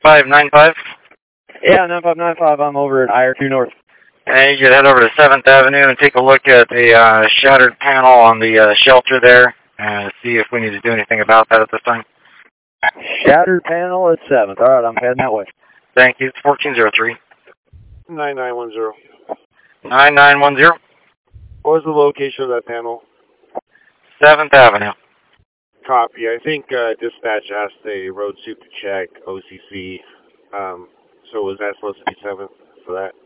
595. Yeah, 9595. I'm over at IR2 North. And you could head over to 7th Avenue and take a look at the shattered panel on the shelter there and see if we need to do anything about that at this time. Shattered panel at 7th. All right, I'm heading that way. Thank you. It's 1403. 9910. 9910. What was the location of that panel? 7th Avenue. Copy. I think dispatch asked a road suit to check OCC. So was that supposed to be 7th for that?